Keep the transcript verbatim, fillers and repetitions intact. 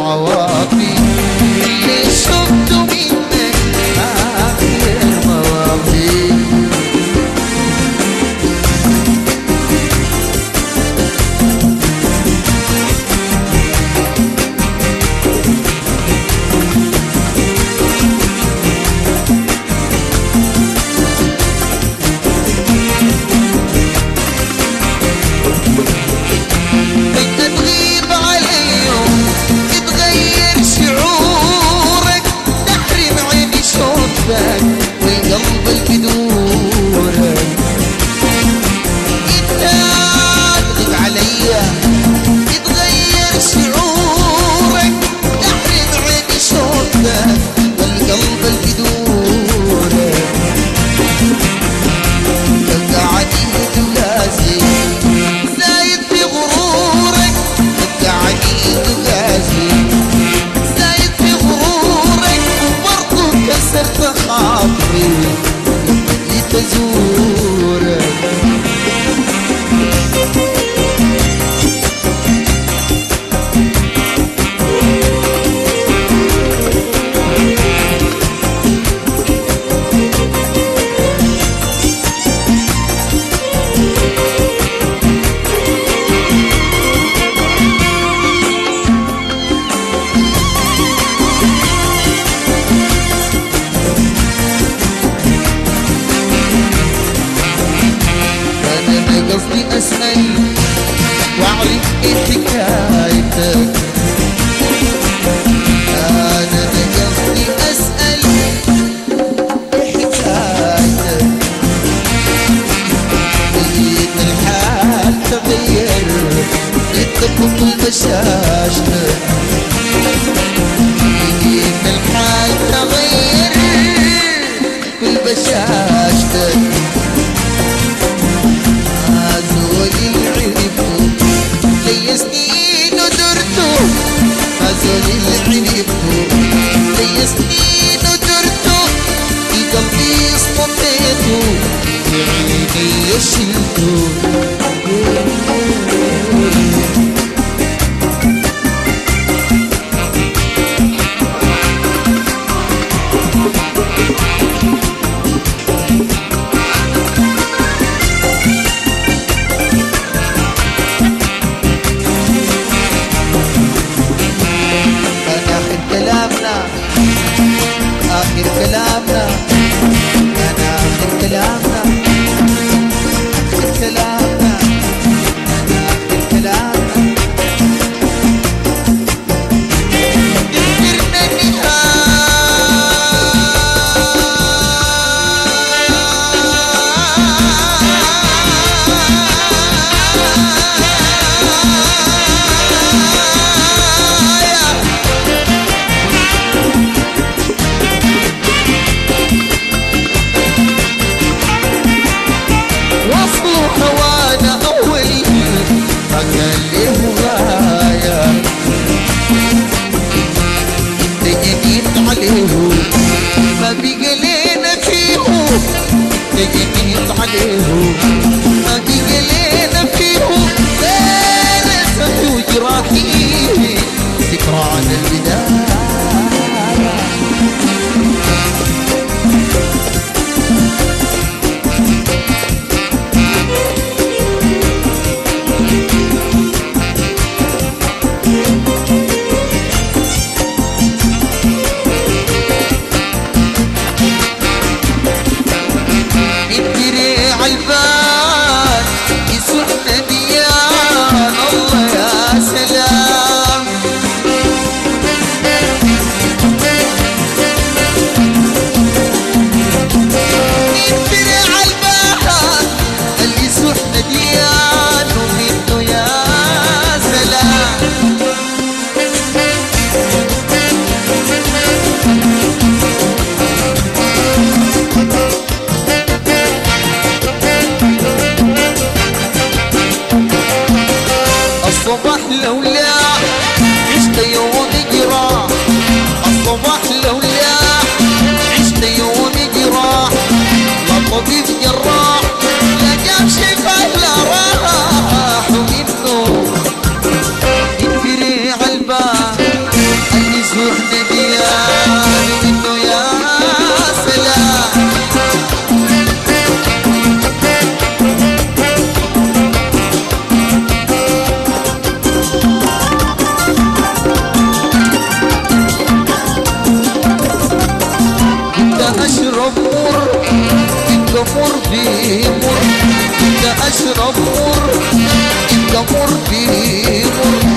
العواطف اللي شفته منك آخر مواقف. والقلب البدورك انت تغيب عليا، يتغير شعورك، تحرم عيني شوقك والقلب البدورك. تبقى عنيد وقاسي زايد في غرورك، تبقى عنيد وقاسي زايد في غرورك، وبرضه كسرت خاطري لتزورك. قصدي أسأل وأعرف إيه حكايتك، أنا قصدي أسأل إيه حكايتك. لقيت الحال تغير، لقيتك كل بشاشتك، لقيت الحال تغير كل بشاشتك. هذول اللي عرفتوا لي سنين ودرتوا، هذول اللي عرفتوا لي سنين ودرتوا، في قلبي اصطفيتوا في عيني شلتوا. آخر كلامنا أنا آخر كلامنا، آخر كلامنا أنا آخر كلامنا. تذكرنا هوانا أول ما كان له غاية، انت جديد عليه ما بقى لينا فيه، انت جديد عليه ما بقى لينا فيه. ليلة وجراحي ذكرى عن البداية. عالبال يسوحنا ديان الله يا سلام. اشرب مر يبقى مر بمر، انت اشرب مر يبقى مر بمر.